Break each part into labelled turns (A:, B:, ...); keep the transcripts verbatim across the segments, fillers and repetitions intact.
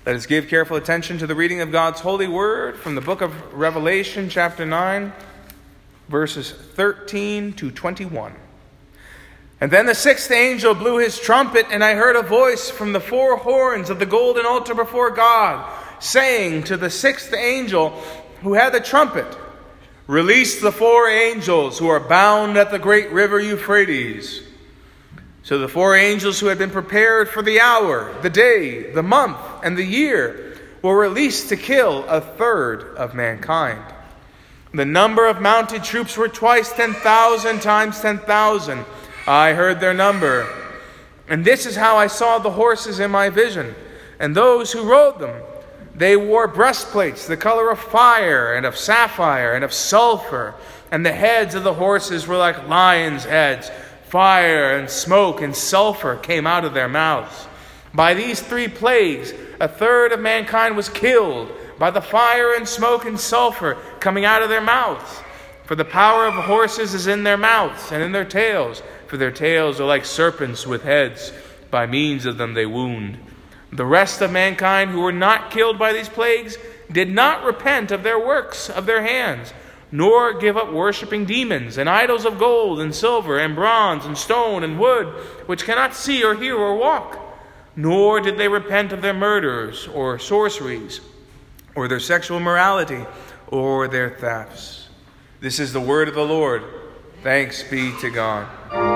A: Let us give careful attention to the reading of God's holy word from the book of Revelation, chapter nine, verses thirteen to twenty-one. And then the sixth angel blew his trumpet, and I heard a voice from the four horns of the golden altar before God, saying to the sixth angel who had the trumpet, "Release the four angels who are bound at the great river Euphrates." So the four angels who had been prepared for the hour, the day, the month, and the year were released to kill a third of mankind. The number of mounted troops were twice ten thousand times ten thousand. I heard their number. And this is how I saw the horses in my vision, and those who rode them. They wore breastplates the color of fire and of sapphire and of sulfur, and the heads of the horses were like lions' heads. Fire and smoke and sulfur came out of their mouths. By these three plagues, a third of mankind was killed by the fire and smoke and sulfur coming out of their mouths. For the power of horses is in their mouths and in their tails, for their tails are like serpents with heads. By means of them they wound. The rest of mankind who were not killed by these plagues did not repent of their works of their hands, nor give up worshipping demons and idols of gold and silver and bronze and stone and wood, which cannot see or hear or walk. Nor did they repent of their murders or sorceries or their sexual immorality or their thefts. This is the word of the Lord. Thanks be to God.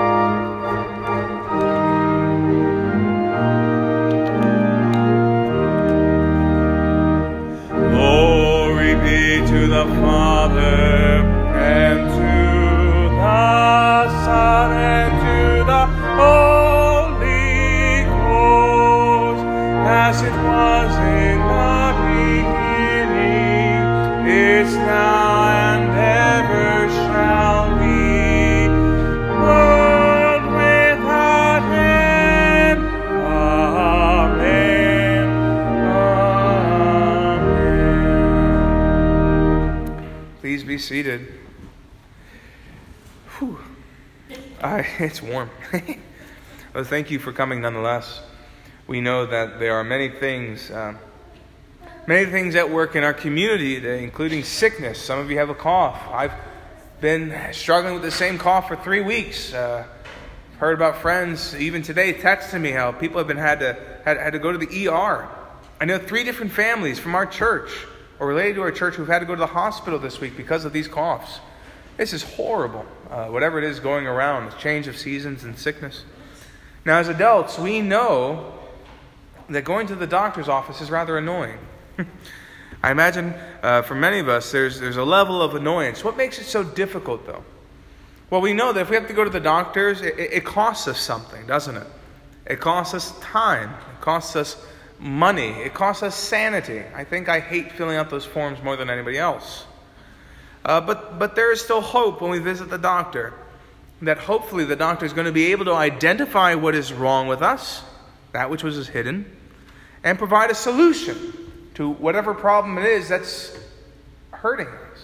A: Glory be to the Father, and to the Son, and to the Holy Ghost, as it was in the beginning, is now, and ever shall be, world without end. Amen. Amen. Please be seated. Whew. Uh, it's warm. Well, thank you for coming nonetheless. We know that there are many things, uh, many things at work in our community, including sickness. Some of you have a cough. I've been struggling with the same cough for three weeks. Uh, heard about friends, even today, texting me how people have been had to had, had to go to the E R. I know three different families from our church or related to our church who've had to go to the hospital this week because of these coughs. This is horrible, uh, whatever it is going around, change of seasons and sickness. Now, as adults, we know that going to the doctor's office is rather annoying. I imagine uh, for many of us, there's there's a level of annoyance. What makes it so difficult, though? Well, we know that if we have to go to the doctors, it, it costs us something, doesn't it? It costs us time. It costs us money. It costs us sanity. I think I hate filling out those forms more than anybody else. Uh, but but there is still hope when we visit the doctor, that hopefully the doctor is going to be able to identify what is wrong with us, that which was hidden, and provide a solution to whatever problem it is that's hurting us.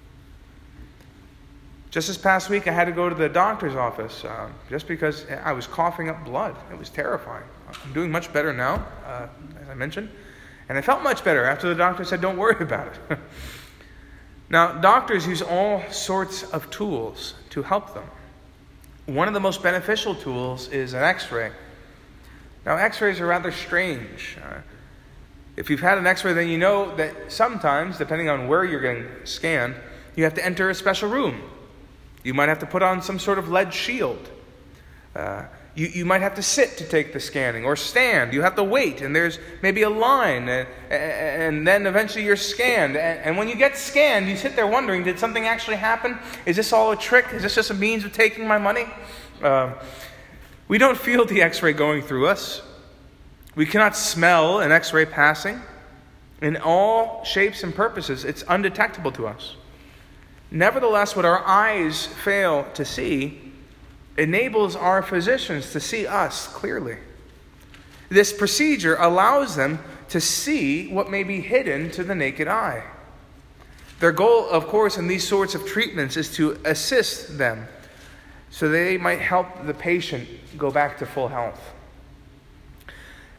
A: Just this past week, I had to go to the doctor's office uh, just because I was coughing up blood. It was terrifying. I'm doing much better now, uh, as I mentioned, and I felt much better after the doctor said, "Don't worry about it." Now, doctors use all sorts of tools to help them. One of the most beneficial tools is an x-ray. Now, x-rays are rather strange. Uh, if you've had an x-ray, then you know that sometimes, depending on where you're getting scanned, you have to enter a special room. You might have to put on some sort of lead shield. Uh, you, you might have to sit to take the scanning, or stand. You have to wait, and there's maybe a line, and, and then eventually you're scanned. And, and when you get scanned, you sit there wondering, did something actually happen? Is this all a trick? Is this just a means of taking my money? Uh, we don't feel the x-ray going through us. We cannot smell an x-ray passing. In all shapes and purposes, it's undetectable to us. Nevertheless, what our eyes fail to see enables our physicians to see us clearly. This procedure allows them to see what may be hidden to the naked eye. Their goal, of course, in these sorts of treatments is to assist them so they might help the patient go back to full health.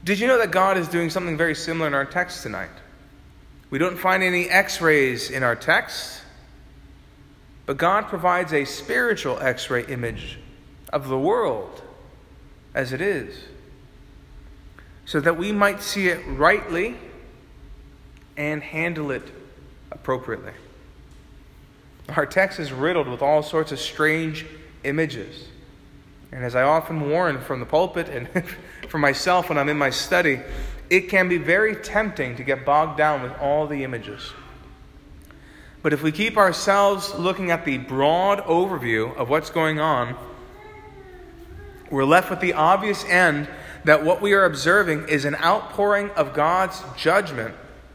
A: Did you know that God is doing something very similar in our text tonight? We don't find any x-rays in our text, but God provides a spiritual x-ray image of the world as it is, so that we might see it rightly and handle it appropriately. Our text is riddled with all sorts of strange images. And as I often warn from the pulpit and for myself when I'm in my study, it can be very tempting to get bogged down with all the images. But if we keep ourselves looking at the broad overview of what's going on, we're left with the obvious end that what we are observing is an outpouring of God's judgment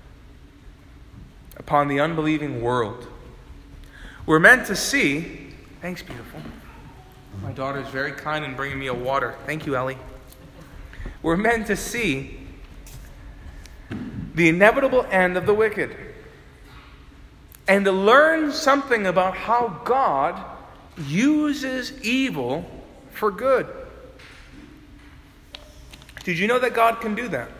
A: upon the unbelieving world. We're meant to see... Thanks, beautiful. My daughter is very kind in bringing me a water. Thank you, Ellie. We're meant to see the inevitable end of the wicked, and to learn something about how God uses evil for good. Did you know that God can do that?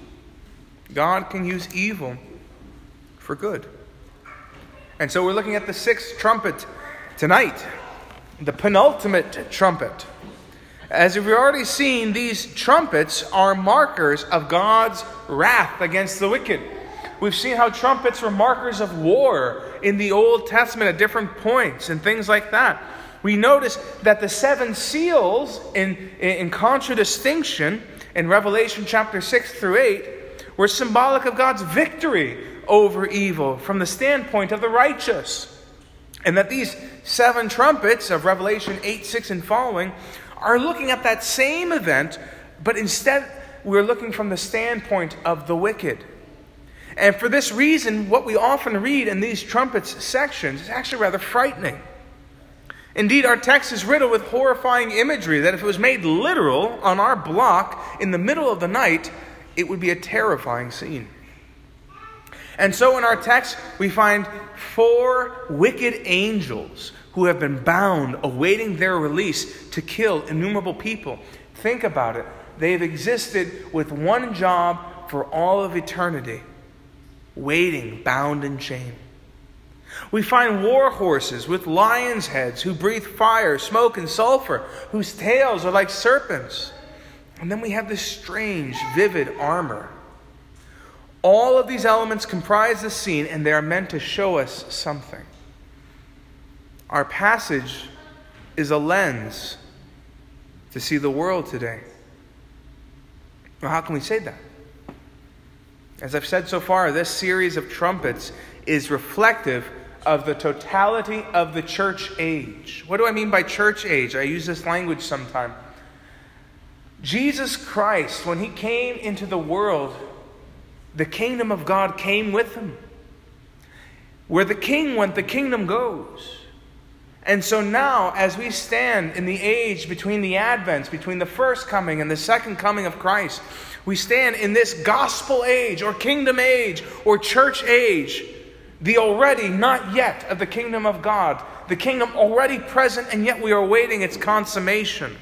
A: God can use evil for good. And so we're looking at the sixth trumpet tonight, the penultimate trumpet. As we've already seen, these trumpets are markers of God's wrath against the wicked. We've seen how trumpets were markers of war in the Old Testament at different points and things like that. We notice that the seven seals, in, in contradistinction, in Revelation chapter six through eight, were symbolic of God's victory over evil from the standpoint of the righteous. And that these seven trumpets of Revelation eight, six and following are looking at that same event, but instead we're looking from the standpoint of the wicked. And for this reason, what we often read in these trumpets sections is actually rather frightening. Indeed, our text is riddled with horrifying imagery that if it was made literal on our block in the middle of the night, it would be a terrifying scene. And so in our text, we find four wicked angels who have been bound, awaiting their release to kill innumerable people. Think about it. They've existed with one job for all of eternity, waiting, bound in chain. We find war horses with lions' heads who breathe fire, smoke, and sulfur, whose tails are like serpents. And then we have this strange, vivid armor. All of these elements comprise the scene, and they are meant to show us something. Our passage is a lens to see the world today. Well, how can we say that? As I've said so far, this series of trumpets is reflective of the totality of the church age. What do I mean by church age? I use this language sometime. Jesus Christ, when he came into the world, the kingdom of God came with him. Where the king went, the kingdom goes. And so now, as we stand in the age between the advents, between the first coming and the second coming of Christ, we stand in this gospel age, or kingdom age, or church age, the already not yet of the kingdom of God, the kingdom already present, and yet we are awaiting its consummation.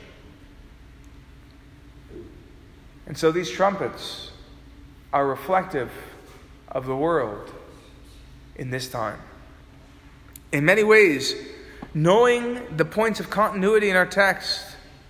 A: And so these trumpets are reflective of the world in this time. In many ways, knowing the points of continuity in our text,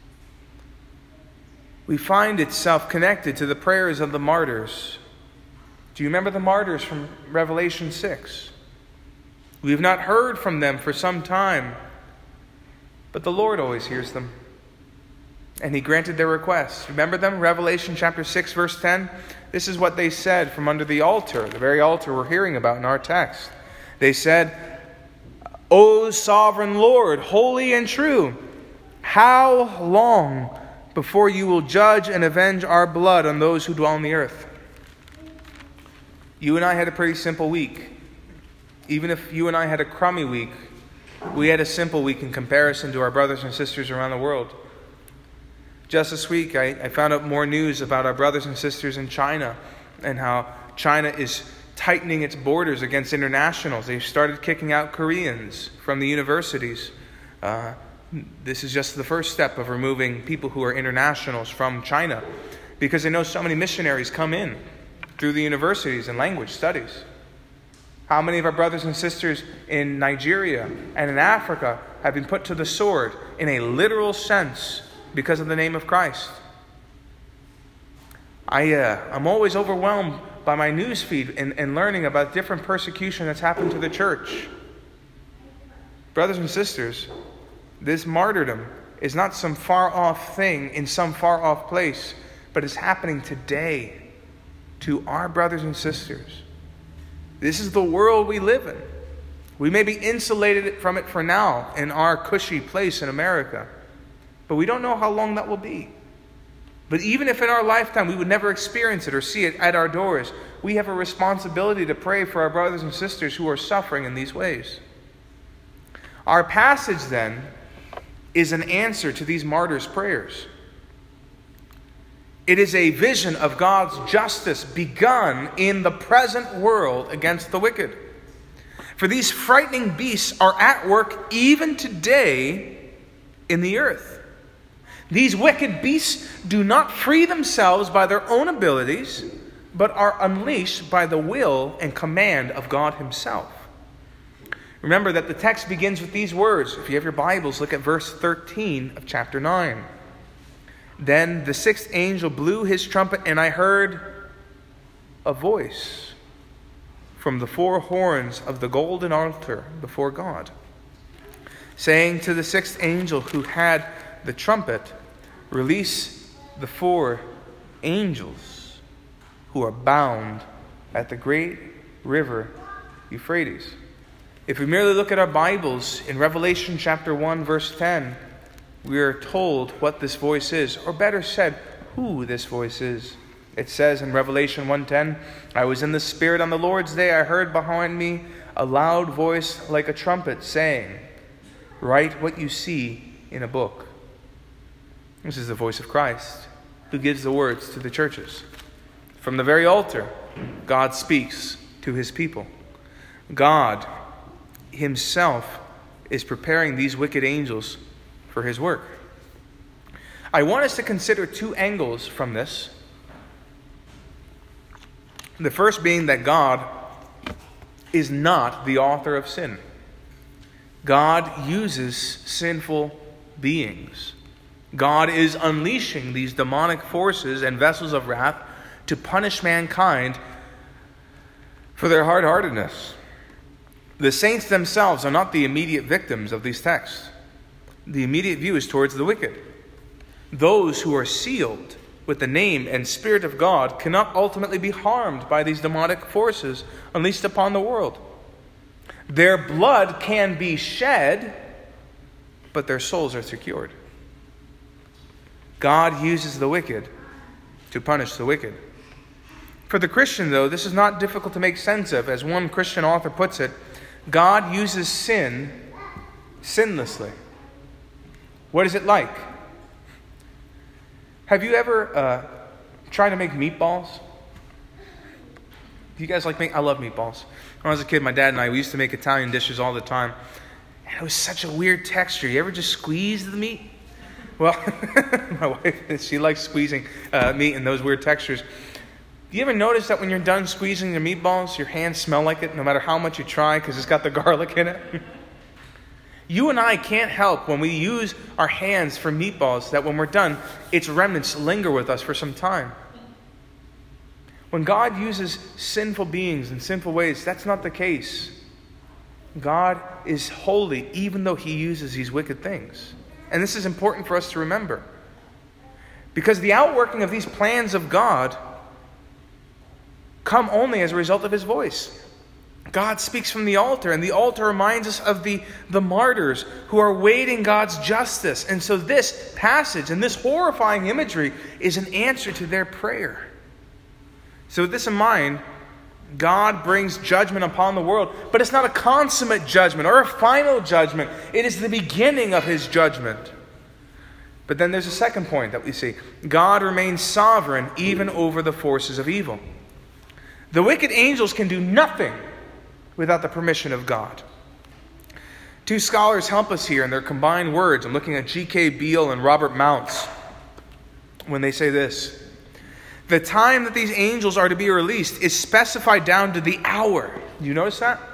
A: we find itself connected to the prayers of the martyrs. Do you remember the martyrs from Revelation six? We have not heard from them for some time, but the Lord always hears them. And he granted their requests. Remember them? Revelation chapter six, verse ten. This is what they said from under the altar, the very altar we're hearing about in our text. They said, O sovereign Lord, holy and true, how long before you will judge and avenge our blood on those who dwell on the earth? You and I had a pretty simple week. Even if you and I had a crummy week, we had a simple week in comparison to our brothers and sisters around the world. Just this week, I, I found out more news about our brothers and sisters in China and how China is tightening its borders against internationals. They've started kicking out Koreans from the universities. Uh, this is just the first step of removing people who are internationals from China. because they know so many missionaries come in through the universities and language studies. How many of our brothers and sisters in Nigeria and in Africa have been put to the sword in a literal sense because of the name of Christ? I, uh, I'm always overwhelmed by my news feed and, and learning about different persecution that's happened to the church. Brothers and sisters, this martyrdom is not some far-off thing in some far-off place, but it's happening today to our brothers and sisters. This is the world we live in. We may be insulated from it for now in our cushy place in America, but we don't know how long that will be. But even if in our lifetime we would never experience it or see it at our doors, we have a responsibility to pray for our brothers and sisters who are suffering in these ways. Our passage then is an answer to these martyrs' prayers. It is a vision of God's justice begun in the present world against the wicked. For these frightening beasts are at work even today in the earth. These wicked beasts do not free themselves by their own abilities, but are unleashed by the will and command of God Himself. Remember that the text begins with these words. If you have your Bibles, look at verse thirteen of chapter nine. Then the sixth angel blew his trumpet, and I heard a voice from the four horns of the golden altar before God, saying to the sixth angel who had the trumpet, release the four angels who are bound at the great river Euphrates. If we merely look at our Bibles, in Revelation chapter one, verse ten, we are told what this voice is, or better said, who this voice is. It says in Revelation one ten, I was in the Spirit on the Lord's day. I heard behind me a loud voice like a trumpet saying, write what you see in a book. This is the voice of Christ, who gives the words to the churches. From the very altar, God speaks to His people. God Himself is preparing these wicked angels for His work. I want us to consider two angles from this. The first being that God is not the author of sin. God uses sinful beings. God is unleashing these demonic forces and vessels of wrath to punish mankind for their hard-heartedness. The saints themselves are not the immediate victims of these texts. The immediate view is towards the wicked. Those who are sealed with the name and Spirit of God cannot ultimately be harmed by these demonic forces unleashed upon the world. Their blood can be shed, but their souls are secured. God uses the wicked to punish the wicked. For the Christian, though, this is not difficult to make sense of. As one Christian author puts it, God uses sin sinlessly. What is it like? Have you ever uh, tried to make meatballs? Do you guys like make? I love meatballs. When I was a kid, my dad and I, we used to make Italian dishes all the time. And it was such a weird texture. You ever just squeeze the meat? Well, my wife, she likes squeezing uh, meat in those weird textures. Do you ever notice that when you're done squeezing your meatballs, your hands smell like it no matter how much you try because it's got the garlic in it? You and I can't help when we use our hands for meatballs that when we're done, its remnants linger with us for some time. When God uses sinful beings in sinful ways, that's not the case. God is holy even though He uses these wicked things. And this is important for us to remember. Because the outworking of these plans of God come only as a result of His voice. God speaks from the altar, and the altar reminds us of the, the martyrs who are waiting God's justice. And so this passage and this horrifying imagery is an answer to their prayer. So with this in mind, God brings judgment upon the world, but it's not a consummate judgment or a final judgment. It is the beginning of His judgment. But then there's a second point that we see. God remains sovereign even over the forces of evil. The wicked angels can do nothing without the permission of God. Two scholars help us here in their combined words. I'm looking at G K Beale and Robert Mounts when they say this. The time that these angels are to be released is specified down to the hour. Do you notice that?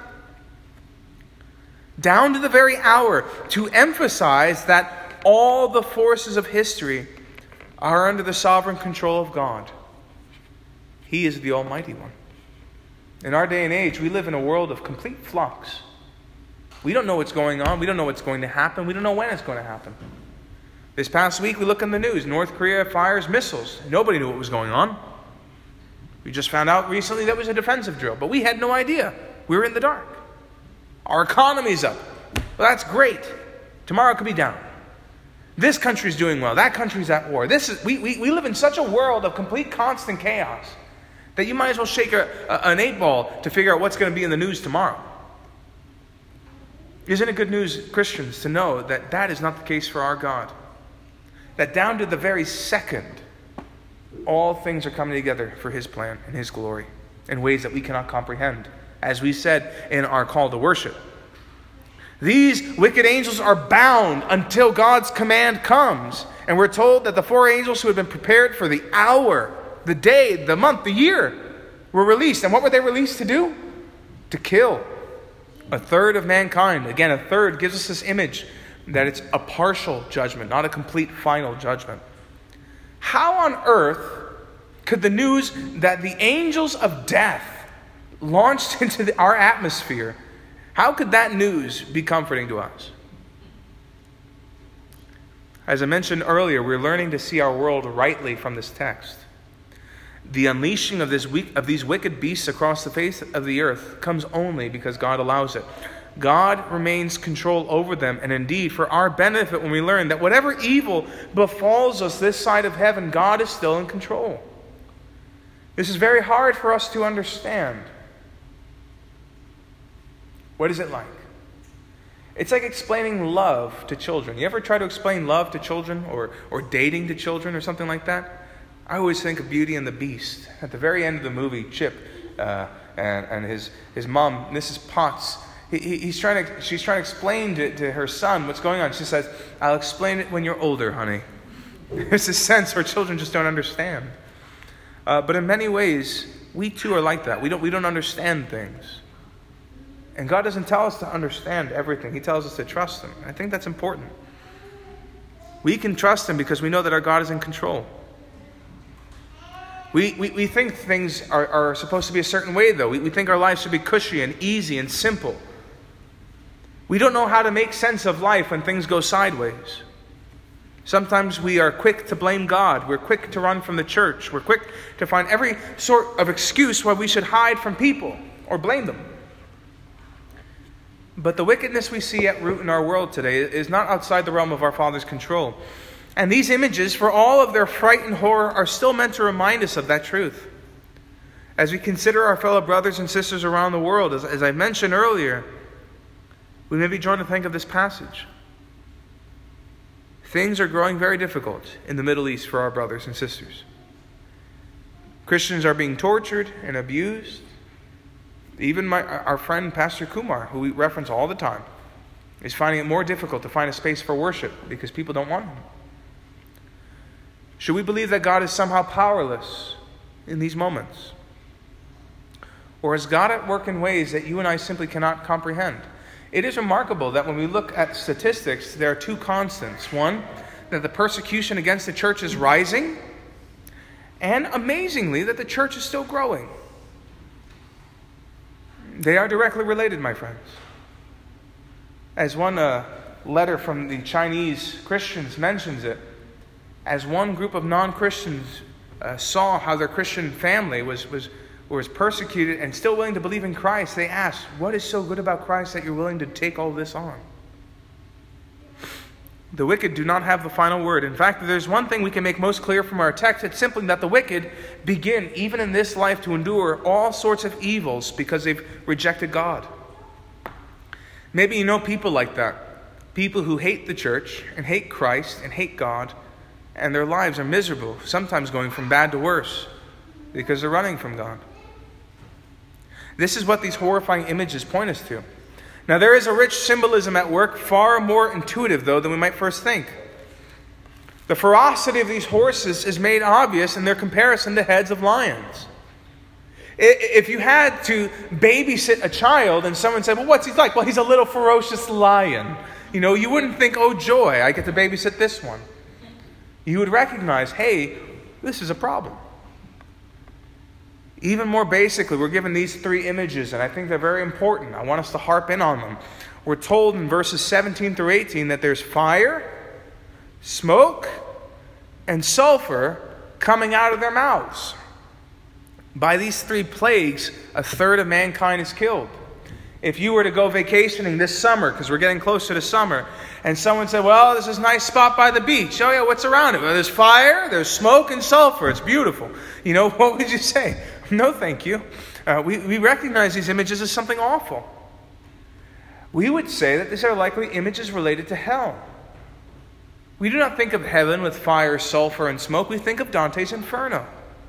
A: Down to the very hour, to emphasize that all the forces of history are under the sovereign control of God. He is the Almighty One. In our day and age, we live in a world of complete flux. We don't know what's going on. We don't know what's going to happen. We don't know when it's going to happen. This past week, we look in the news. North Korea fires missiles. Nobody knew what was going on. We just found out recently that was a defensive drill, but we had no idea. We were in the dark. Our economy's up. Well, that's great. Tomorrow it could be down. This country's doing well. That country's at war. This is we, we, we live in such a world of complete constant chaos that you might as well shake a, a, an eight ball to figure out what's going to be in the news tomorrow. Isn't it good news, Christians, to know that that is not the case for our God? That down to the very second, all things are coming together for His plan and His glory in ways that we cannot comprehend, as we said in our call to worship. These wicked angels are bound until God's command comes. And we're told that the four angels who had been prepared for the hour, the day, the month, the year, were released. And what were they released to do? To kill a third of mankind. Again, a third gives us this image that it's a partial judgment, not a complete final judgment. How on earth could the news that the angels of death launched into the, our atmosphere, how could that news be comforting to us? As I mentioned earlier, we're learning to see our world rightly from this text. The unleashing of, this weak, of these wicked beasts across the face of the earth comes only because God allows it. God remains control over them, and indeed for our benefit when we learn that whatever evil befalls us this side of heaven, God is still in control. This is very hard for us to understand. What is it like? It's like explaining love to children. You ever try to explain love to children or, or dating to children or something like that? I always think of Beauty and the Beast. At the very end of the movie, Chip uh, and, and his, his mom, Missus Potts, he, he, he's trying to, she's trying to explain to, to her son what's going on. She says, "I'll explain it when you're older, honey." There's a sense where children just don't understand. Uh, but in many ways, we too are like that. We don't, we don't understand things. And God doesn't tell us to understand everything. He tells us to trust Him. I think that's important. We can trust Him because we know that our God is in control. We, we, we think things are, are supposed to be a certain way, though. We, we think our lives should be cushy and easy and simple. We don't know how to make sense of life when things go sideways. Sometimes we are quick to blame God. We're quick to run from the church. We're quick to find every sort of excuse why we should hide from people or blame them. But the wickedness we see at root in our world today is not outside the realm of our Father's control. And these images, for all of their fright and horror, are still meant to remind us of that truth. As we consider our fellow brothers and sisters around the world, as, as I mentioned earlier, we may be drawn to think of this passage. Things are growing very difficult in the Middle East for our brothers and sisters. Christians are being tortured and abused. Even my, our friend Pastor Kumar, who we reference all the time, is finding it more difficult to find a space for worship because people don't want him. Should we believe that God is somehow powerless in these moments? Or is God at work in ways that you and I simply cannot comprehend? It is remarkable that when we look at statistics, there are two constants. One, that the persecution against the church is rising, and amazingly, that the church is still growing. They are directly related, my friends. As one uh, letter from the Chinese Christians mentions it, as one group of non-Christians uh, saw how their Christian family was, was, was persecuted and still willing to believe in Christ, they asked, "What is so good about Christ that you're willing to take all this on?" The wicked do not have the final word. In fact, if there's one thing we can make most clear from our text, it's simply that the wicked begin, even in this life, to endure all sorts of evils because they've rejected God. Maybe you know people like that. People who hate the church and hate Christ and hate God, and their lives are miserable, sometimes going from bad to worse because they're running from God. This is what these horrifying images point us to. Now, there is a rich symbolism at work, far more intuitive, though, than we might first think. The ferocity of these horses is made obvious in their comparison to heads of lions. If you had to babysit a child and someone said, well, what's he like? Well, he's a little ferocious lion. You know, you wouldn't think, oh, joy, I get to babysit this one. You would recognize, hey, this is a problem. Even more basically, we're given these three images, and I think they're very important. I want us to harp in on them. We're told in verses seventeen through eighteen that there's fire, smoke, and sulfur coming out of their mouths. By these three plagues, a third of mankind is killed. If you were to go vacationing this summer, because we're getting closer to summer, and someone said, well, this is a nice spot by the beach. Oh yeah, what's around it? Well, there's fire, there's smoke, and sulfur. It's beautiful. You know, what would you say? No, thank you. Uh, we, we recognize these images as something awful. We would say that these are likely images related to hell. We do not think of heaven with fire, sulfur, and smoke. We think of Dante's Inferno.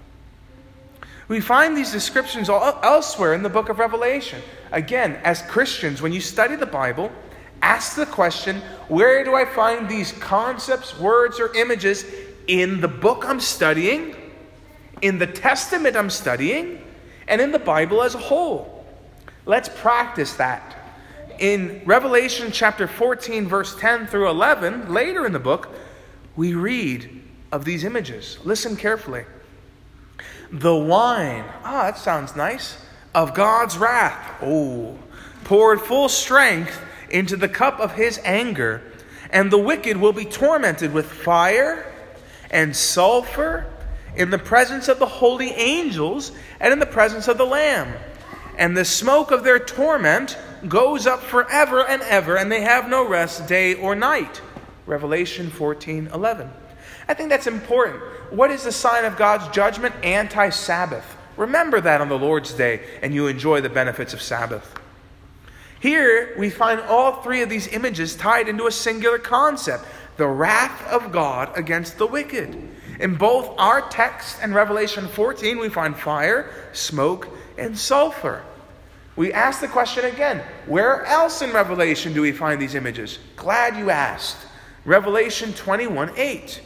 A: We find these descriptions all elsewhere in the book of Revelation. Again, as Christians, when you study the Bible, ask the question, where do I find these concepts, words, or images in the book I'm studying, in the Testament I'm studying, and in the Bible as a whole? Let's practice that. In Revelation chapter fourteen, verse ten through eleven, later in the book, we read of these images. Listen carefully. The wine, ah, that sounds nice, of God's wrath, oh, poured full strength into the cup of his anger, and the wicked will be tormented with fire and sulfur in the presence of the holy angels and in the presence of the Lamb. And the smoke of their torment goes up forever and ever, and they have no rest day or night. Revelation fourteen eleven. I think that's important. What is the sign of God's judgment? Anti-Sabbath. Remember that on the Lord's Day, and you enjoy the benefits of Sabbath. Here, we find all three of these images tied into a singular concept: the wrath of God against the wicked. In both our text and Revelation fourteen, we find fire, smoke, and sulfur. We ask the question again, where else in Revelation do we find these images? Glad you asked. Revelation twenty-one eight.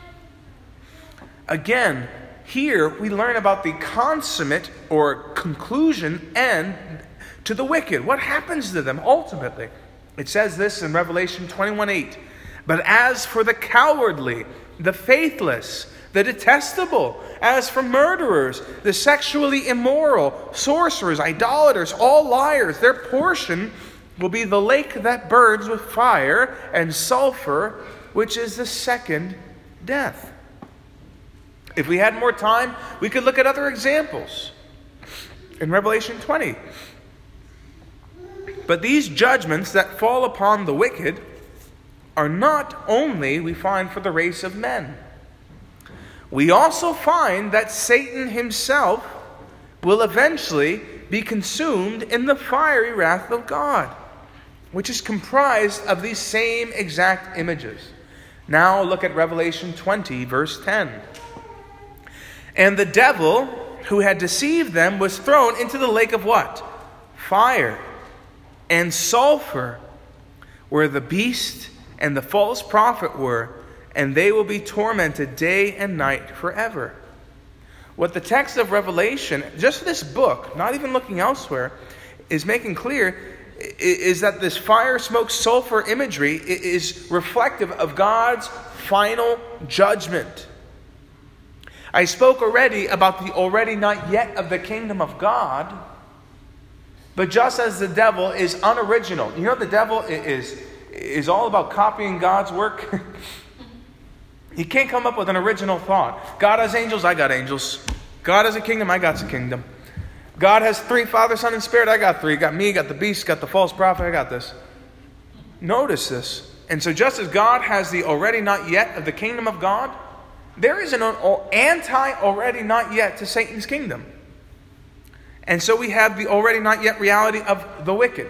A: Again, here we learn about the consummate or conclusion end to the wicked. What happens to them ultimately? It says this in Revelation twenty-one eight. But as for the cowardly, the faithless, the detestable, as for murderers, the sexually immoral, sorcerers, idolaters, all liars, their portion will be the lake that burns with fire and sulfur, which is the second death. If we had more time, we could look at other examples in Revelation twenty. But these judgments that fall upon the wicked are not only, we find, for the race of men. We also find that Satan himself will eventually be consumed in the fiery wrath of God, which is comprised of these same exact images. Now look at Revelation twenty, verse ten. And the devil who had deceived them was thrown into the lake of what? Fire and sulfur, where the beast and the false prophet were, and they will be tormented day and night forever. What the text of Revelation, just this book, not even looking elsewhere, is making clear is that this fire, smoke, sulfur imagery is reflective of God's final judgment. I spoke already about the already not yet of the kingdom of God, but just as the devil is unoriginal. You know, the devil is, is all about copying God's work. He can't come up with an original thought. God has angels, I got angels. God has a kingdom, I got a kingdom. God has three, Father, Son, and Spirit, I got three. Got me, got the beast, got the false prophet, I got this. Notice this. And so just as God has the already not yet of the kingdom of God, there is an anti-already not yet to Satan's kingdom. And so we have the already not yet reality of the wicked.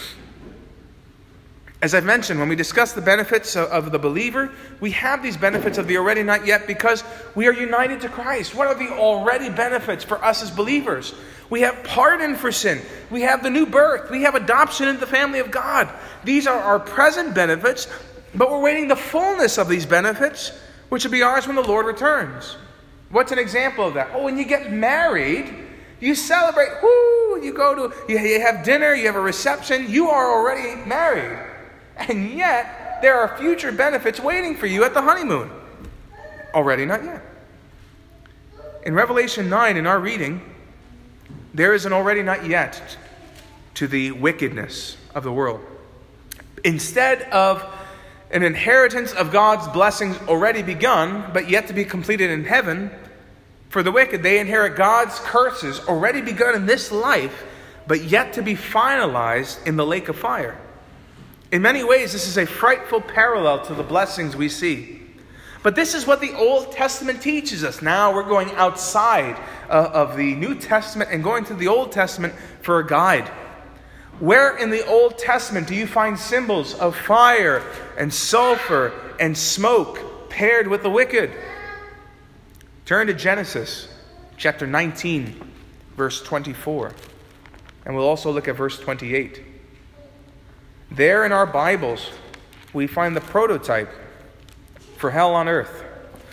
A: As I've mentioned, when we discuss the benefits of the believer, we have these benefits of the already not yet because we are united to Christ. What are the already benefits for us as believers? We have pardon for sin. We have the new birth. We have adoption into the family of God. These are our present benefits, but we're waiting the fullness of these benefits which will be ours when the Lord returns. What's an example of that? Oh, when you get married, you celebrate. Woo! You go to, you, you have dinner, you have a reception. You are already married. And yet, there are future benefits waiting for you at the honeymoon. Already, not yet. In Revelation nine, in our reading, there is an already not yet to the wickedness of the world. Instead of an inheritance of God's blessings already begun, but yet to be completed in heaven, for the wicked, they inherit God's curses already begun in this life, but yet to be finalized in the lake of fire. In many ways, this is a frightful parallel to the blessings we see. But this is what the Old Testament teaches us. Now we're going outside uh, of the New Testament and going to the Old Testament for a guide. Where in the Old Testament do you find symbols of fire and sulfur and smoke paired with the wicked? Turn to Genesis chapter nineteen, verse twenty-four. And we'll also look at verse twenty-eight. There in our Bibles, we find the prototype for hell on earth.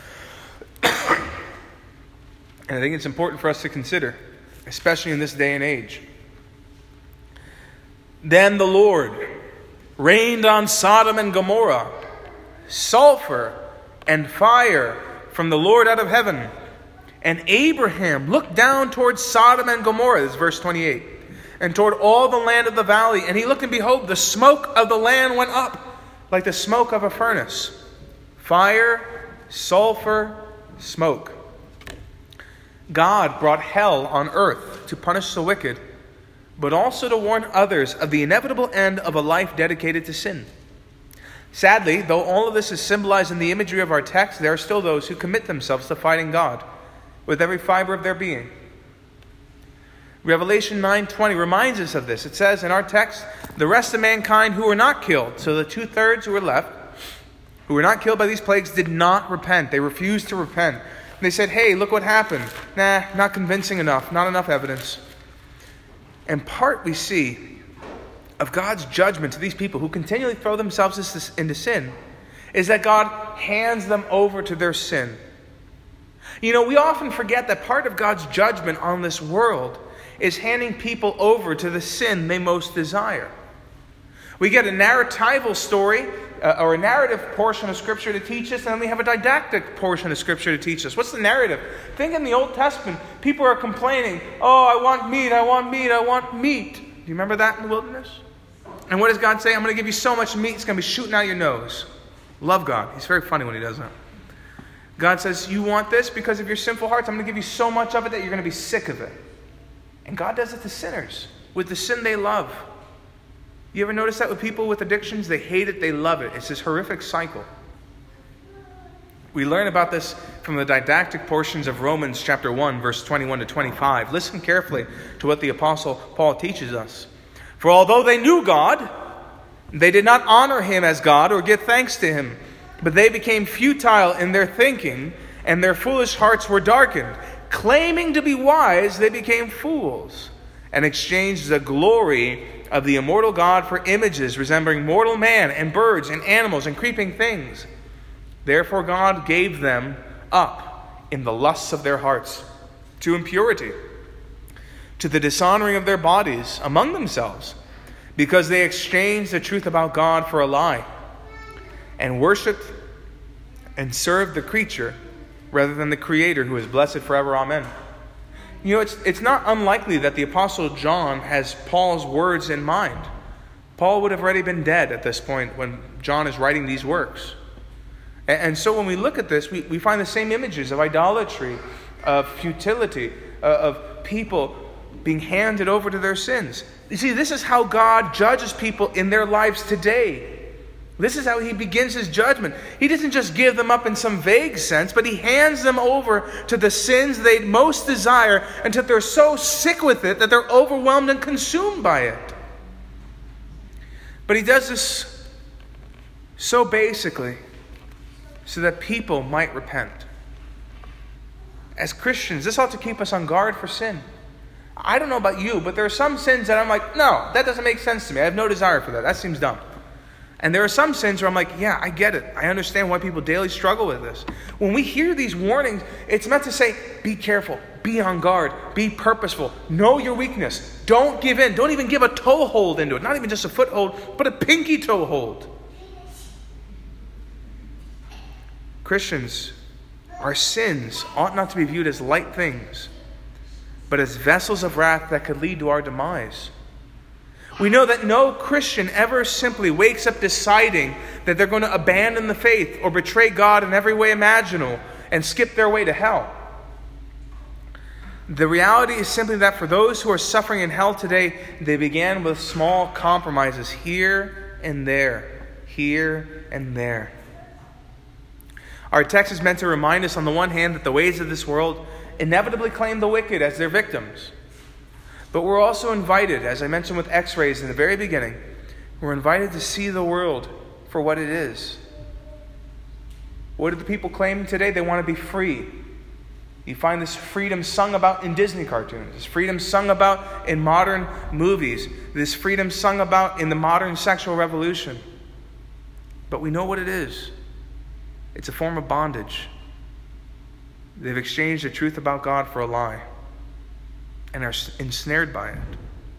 A: And I think it's important for us to consider, especially in this day and age. Then the Lord rained on Sodom and Gomorrah sulfur and fire from the Lord out of heaven. And Abraham looked down towards Sodom and Gomorrah, this is verse twenty-eight, and toward all the land of the valley. And he looked, and behold, the smoke of the land went up like the smoke of a furnace. Fire, sulfur, smoke. God brought hell on earth to punish the wicked, but also to warn others of the inevitable end of a life dedicated to sin. Sadly, though all of this is symbolized in the imagery of our text, there are still those who commit themselves to fighting God with every fiber of their being. Revelation nine twenty reminds us of this. It says in our text, the rest of mankind who were not killed, so the two-thirds who were left, who were not killed by these plagues, did not repent. They refused to repent. And they said, hey, look what happened. Nah, not convincing enough. Not enough evidence. And part we see of God's judgment to these people who continually throw themselves into sin is that God hands them over to their sin. You know, we often forget that part of God's judgment on this world is handing people over to the sin they most desire. We get a narratival story uh, or a narrative portion of Scripture to teach us, and then we have a didactic portion of Scripture to teach us. What's the narrative? Think in the Old Testament, people are complaining, oh, I want meat, I want meat, I want meat. Do you remember that in the wilderness? And what does God say? I'm going to give you so much meat, it's going to be shooting out your nose. Love God. He's very funny when he does that. God says, you want this because of your sinful hearts? I'm going to give you so much of it that you're going to be sick of it. And God does it to sinners with the sin they love. You ever notice that with people with addictions? They hate it, they love it. It's this horrific cycle. We learn about this from the didactic portions of Romans chapter one, verse twenty-one to twenty-five. Listen carefully to what the Apostle Paul teaches us. For although they knew God, they did not honor him as God or give thanks to him, but they became futile in their thinking, and their foolish hearts were darkened. Claiming to be wise, they became fools, and exchanged the glory of the immortal God for images resembling mortal man and birds and animals and creeping things. Therefore God gave them up in the lusts of their hearts to impurity, to the dishonoring of their bodies among themselves, because they exchanged the truth about God for a lie, and worshipped and served the creature rather than the Creator, who is blessed forever. Amen. You know, it's, it's not unlikely that the Apostle John has Paul's words in mind. Paul would have already been dead at this point when John is writing these works. And, and so when we look at this, we, we find the same images of idolatry, of futility, uh, of people being handed over to their sins. You see, this is how God judges people in their lives today. This is how he begins his judgment. He doesn't just give them up in some vague sense, but he hands them over to the sins they most desire until they're so sick with it that they're overwhelmed and consumed by it. But he does this so basically so that people might repent. As Christians, this ought to keep us on guard for sin. I don't know about you, but there are some sins that I'm like, no, that doesn't make sense to me. I have no desire for that. That seems dumb. And there are some sins where I'm like, yeah, I get it. I understand why people daily struggle with this. When we hear these warnings, it's meant to say, be careful, be on guard, be purposeful, know your weakness. Don't give in. Don't even give a toe hold into it. Not even just a foothold, but a pinky toe hold. Christians, our sins ought not to be viewed as light things, but as vessels of wrath that could lead to our demise. We know that no Christian ever simply wakes up deciding that they're going to abandon the faith or betray God in every way imaginable and skip their way to hell. The reality is simply that for those who are suffering in hell today, they began with small compromises here and there, here and there. Our text is meant to remind us on the one hand that the ways of this world inevitably claim the wicked as their victims. But we're also invited, as I mentioned with X-rays in the very beginning, we're invited to see the world for what it is. What do the people claim today? They want to be free. You find this freedom sung about in Disney cartoons, this freedom sung about in modern movies, this freedom sung about in the modern sexual revolution. But we know what it is. It's a form of bondage. They've exchanged the truth about God for a lie and are ensnared by it.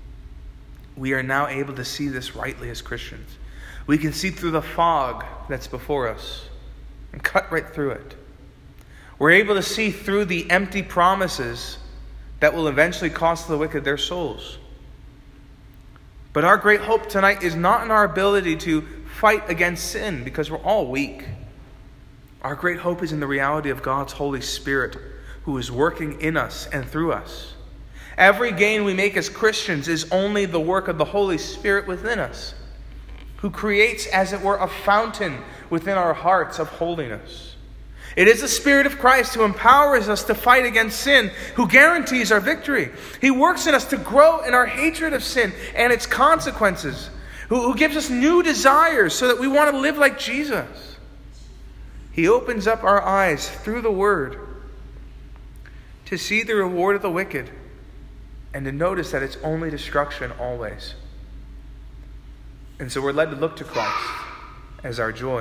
A: We are now able to see this rightly as Christians. We can see through the fog that's before us and cut right through it. We're able to see through the empty promises that will eventually cost the wicked their souls. But our great hope tonight is not in our ability to fight against sin, because we're all weak. Our great hope is in the reality of God's Holy Spirit, who is working in us and through us. Every gain we make as Christians is only the work of the Holy Spirit within us, who creates, as it were, a fountain within our hearts of holiness. It is the Spirit of Christ who empowers us to fight against sin, who guarantees our victory. He works in us to grow in our hatred of sin and its consequences, who, who gives us new desires so that we want to live like Jesus. He opens up our eyes through the Word to see the reward of the wicked, and to notice that it's only destruction always. And so we're led to look to Christ as our joy.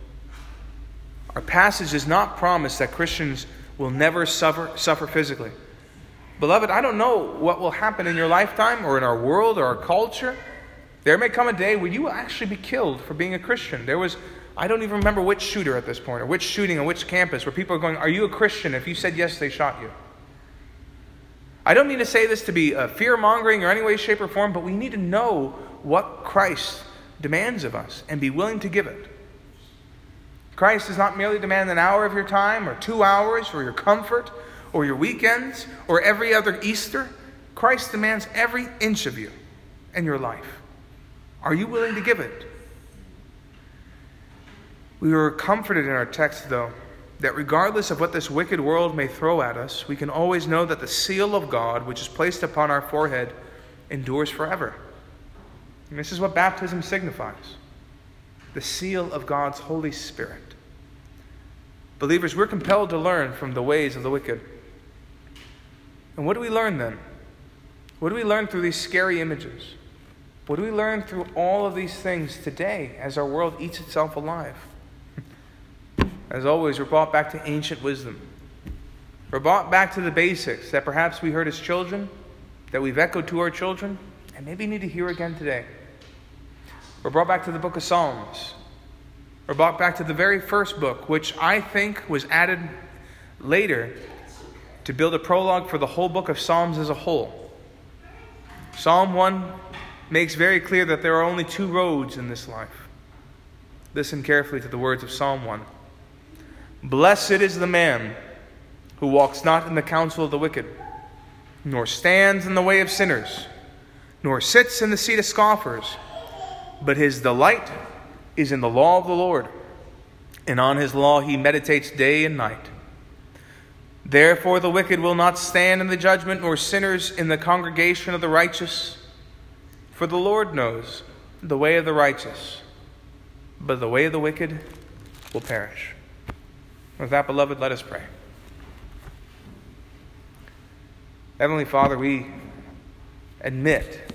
A: Our passage does not promise that Christians will never suffer, suffer physically. Beloved, I don't know what will happen in your lifetime or in our world or our culture. There may come a day where you will actually be killed for being a Christian. There was, I don't even remember which shooter at this point, or which shooting on which campus, where people are going, are you a Christian? If you said yes, they shot you. I don't mean to say this to be uh, fear-mongering or any way, shape, or form, but we need to know what Christ demands of us and be willing to give it. Christ does not merely demand an hour of your time, or two hours, or your comfort, or your weekends, or every other Easter. Christ demands every inch of you and your life. Are you willing to give it? We were comforted in our text, though, that regardless of what this wicked world may throw at us, we can always know that the seal of God, which is placed upon our forehead, endures forever. And this is what baptism signifies. The seal of God's Holy Spirit. Believers, we're compelled to learn from the ways of the wicked. And what do we learn then? What do we learn through these scary images? What do we learn through all of these things today as our world eats itself alive? As always, we're brought back to ancient wisdom. We're brought back to the basics that perhaps we heard as children, that we've echoed to our children, and maybe need to hear again today. We're brought back to the book of Psalms. We're brought back to the very first book, which I think was added later to build a prologue for the whole book of Psalms as a whole. Psalm one makes very clear that there are only two roads in this life. Listen carefully to the words of Psalm one. Blessed is the man who walks not in the counsel of the wicked, nor stands in the way of sinners, nor sits in the seat of scoffers, but his delight is in the law of the Lord, and on his law he meditates day and night. Therefore the wicked will not stand in the judgment, nor sinners in the congregation of the righteous. For the Lord knows the way of the righteous, but the way of the wicked will perish. With that, beloved, let us pray. Heavenly Father, we admit